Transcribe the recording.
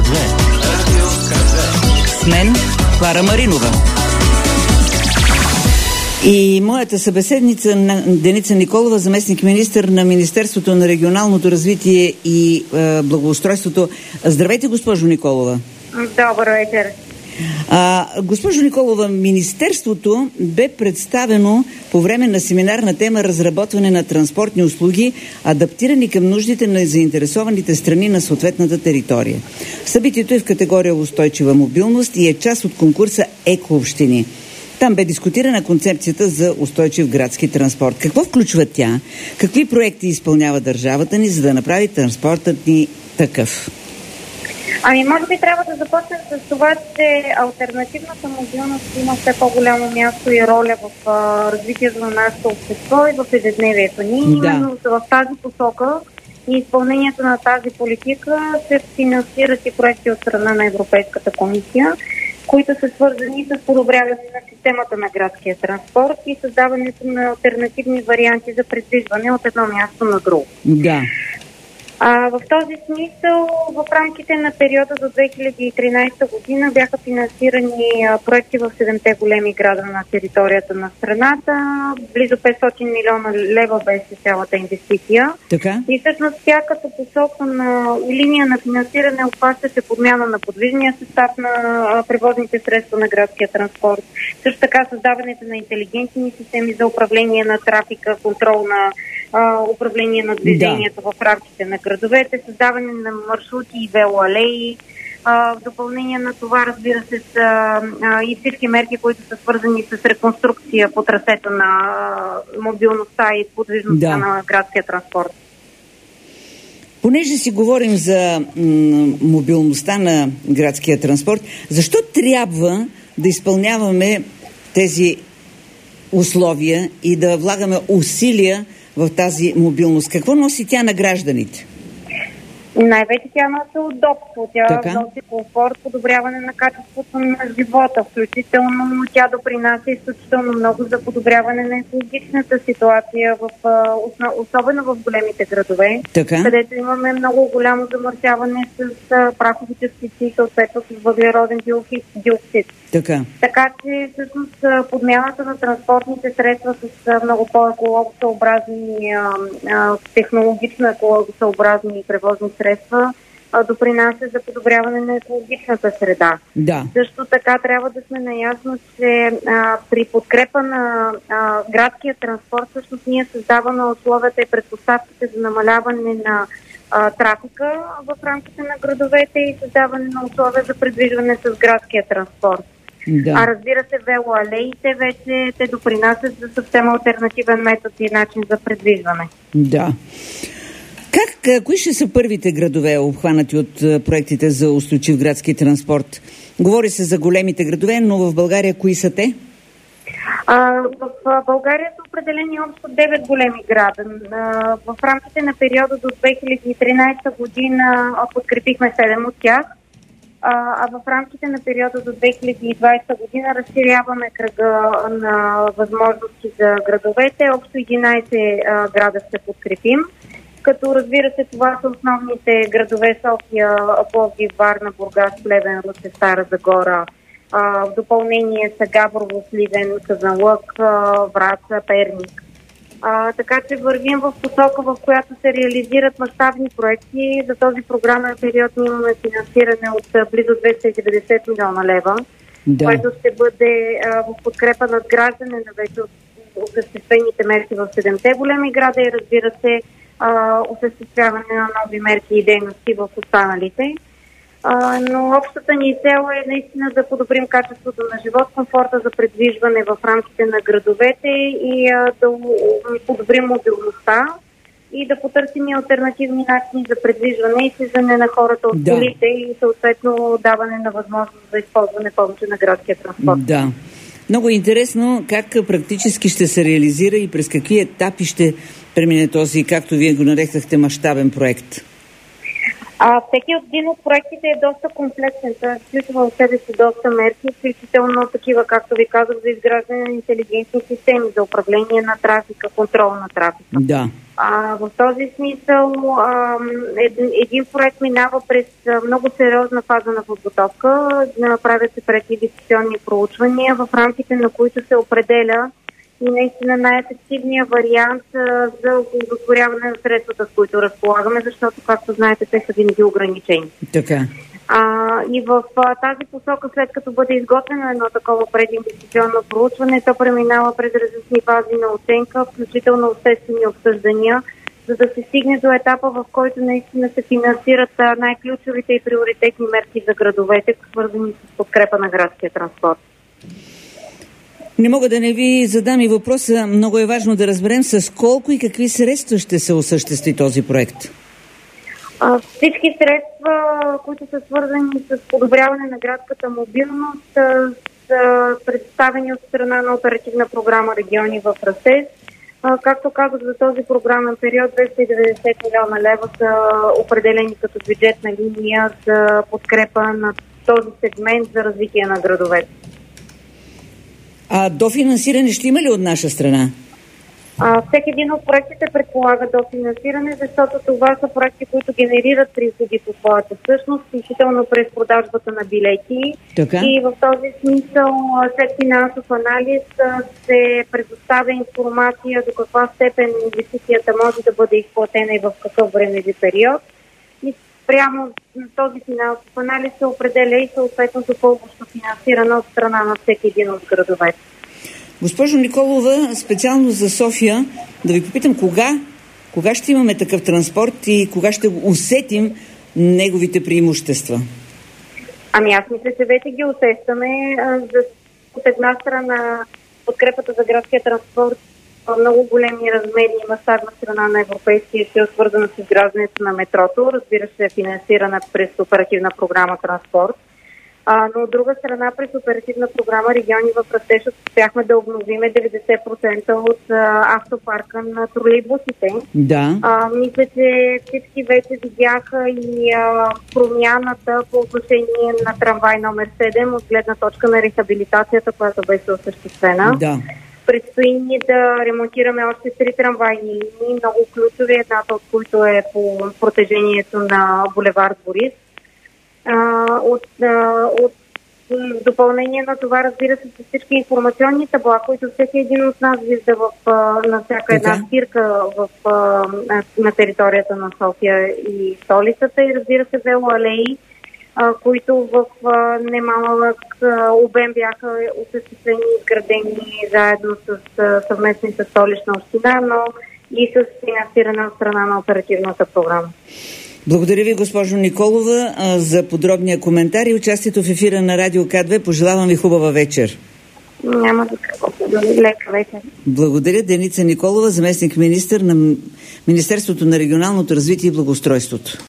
С мен Клара Маринова. И моята събеседница Деница Николова, заместник-министър на Министерството на регионалното развитие и благоустройството. Здравейте, госпожо Николова. Добър вечер. Госпожо Николова, Министерството бе представено по време на семинар на тема разработване на транспортни услуги, адаптирани към нуждите на заинтересованите страни на съответната територия. Събитието е в категория устойчива мобилност и е част от конкурса Екообщини. Там бе дискутирана концепцията за устойчив градски транспорт. Какво включва тя? Какви проекти изпълнява държавата ни, за да направи транспортът ни такъв? Може би трябва да започнем с това, че алтернативната мобилност има все по-голямо място и роля в развитието на нашето общество и в ежедневието ни. Именно в тази посока и изпълнението на тази политика се финансират и проекти от страна на Европейската комисия, които са свързани с подобряване на системата на градския транспорт и създаването на алтернативни варианти за придвижване от едно място на друго. Да. В този смисъл, в рамките на периода до 2013 година бяха финансирани проекти в 7-те големи града на територията на страната. Близо 500 милиона лева беше цялата инвестиция. Така? И всъщност тя като посока на линия на финансиране обхващаше подмяна на подвижния състав на превозните средства на градския транспорт. Също така създаването на интелигентни системи за управление на трафика, контрол на управление на движението в рамките на градовете, създаване на маршрути и велоалеи. В допълнение на това, разбира се, и всички мерки, които са свързани с реконструкция по трасета на мобилността и подвижността на градския транспорт. Понеже си говорим за мобилността на градския транспорт, защо трябва да изпълняваме тези условия и да влагаме усилия в тази мобилност? Какво носи тя на гражданите? Най-вече тя носи удобство, тя носи комфорт, подобряване на качеството на живота, включително тя допринася изключително много за подобряване на екологичната ситуация, особено в големите градове, където имаме много голямо замърсяване с прахови частици и съответно с въглероден диоксид. Така че всъщност подмяната на транспортните средства с много по-екологосъобразни, технологично екологосъобразни превозни средства допринася за подобряване на екологичната среда. Също така трябва да сме наясно, че при подкрепа на градския транспорт всъщност ние създаваме условията и предпоставките за намаляване на трафика в рамките на градовете и създаване на условия за придвижване с градския транспорт. Разбира се, велоалеите вече те допринасят за съвсем алтернативен метод и начин за придвижване. Кои ще са първите градове, обхванати от проектите за устойчив градски транспорт? Говори се за големите градове, но в България кои са те? В България са определени общо 9 големи града. В рамките на периода до 2013 година подкрепихме 7 от тях. В рамките на периода до 2020 година разширяваме кръга на възможности за градовете. Общо 11 града ще подкрепим. Като разбира се, това са основните градове София, Пловдив, Варна, Бургас, Плевен, Русе, Стара Загора. В допълнение са Габрово, Сливен, Казанлък, Враца, Перник. Така че вървим в посока, в която се реализират мащабни проекти. За този програмен период имаме финансиране от близо 290 милиона лева, което ще бъде в подкрепа на граждане на вече осъществените мерки в 7-те големи града и разбира се осъществяване на нови мерки и дейности в останалите. Но общата ни цел е наистина да подобрим качеството на живот, комфорта за предвижване в рамките на градовете и да подобрим мобилността и да потърсим и алтернативни начини за предвижване и слизане на хората от колите и съответно даване на възможност за използване повече на градския транспорт. Много интересно как практически ще се реализира и през какви етапи ще премине този, както вие го нарекахте, мащабен проект. Всеки един от проектите е доста комплексен. Той включва в себе си доста мерки, включително такива, както ви казах, за изграждане на интелигентни системи, за управление на трафика, контрол на трафика. Да. В този смисъл един проект минава през много сериозна фаза на подготовка. Правят се прединвестиционни проучвания, в рамките на които се определя и наистина най-ефективният вариант за удовлетворяване на средствата, с които разполагаме, защото, както знаете, те са винаги ограничени. Така. И в тази посока, след като бъде изготвено едно такова прединвестиционно проучване, то преминава през различни фази на оценка, включително обществени обсъждания, за да се стигне до етапа, в който наистина се финансират най-ключовите и приоритетни мерки за градовете, свързани с подкрепа на градския транспорт. Не мога да не ви задам и въпроса. Много е важно да разберем с колко и какви средства ще се осъществи този проект. Всички средства, които са свързани с подобряване на градската мобилност, са предоставени от страна на оперативна програма Региони в растеж. Както казах, за този програмен период 290 милиона лева са определени като бюджетна линия за подкрепа на този сегмент за развитие на градовете. Дофинансиране ще има ли от наша страна? Всеки един от проектите предполага дофинансиране, защото това са проекти, които генерират приходи по своята същност, включително през продажбата на билети. Така? И в този смисъл, след финансов анализ, се предоставя информация до каква степен инвестицията може да бъде изплатена и в какъв времеви период. И прямо на този финансов анализ се определя и съответно допълващо финансиране от страна на всеки един от градовете. Госпожо Николова, специално за София, да ви попитам кога ще имаме такъв транспорт и кога ще усетим неговите преимущества? Аз мисля, че вече ги усещаме. От една страна подкрепата за градския транспорт много големи размери и мащабна страна на Европейския съюз, свързана с изграждането на метрото, разбира се, финансирана през оперативна програма Транспорт. Но от друга страна, през оперативна програма Региони в растеж успяхме да обновиме 90% от автопарка на тролейбусите. Да. Мисля, че всички вече видяха и промяната по отношение на трамвай номер 7 от гледна точка на рехабилитацията, която беше осъществена. Да. Предстои ни да ремонтираме още 3 трамвайни линии, много ключови, едната от които е по протежението на булевард Борис. От допълнение на това, разбира се, с всички информационни табла, които всеки един от нас вижда на всяка една спирка на територията на София и столицата, и разбира се велоалеи, които в немалък обем бяха осъществени и изградени заедно с съвместни с Столична община, но и с финансиране от страна на оперативната програма. Благодаря ви, госпожо Николова, за подробния коментар и участието в ефира на Радио К2. Пожелавам ви хубава вечер. Няма да какво. Лека вечер. Благодаря. Деница Николова, заместник-министър на Министерството на регионалното развитие и благоустройството.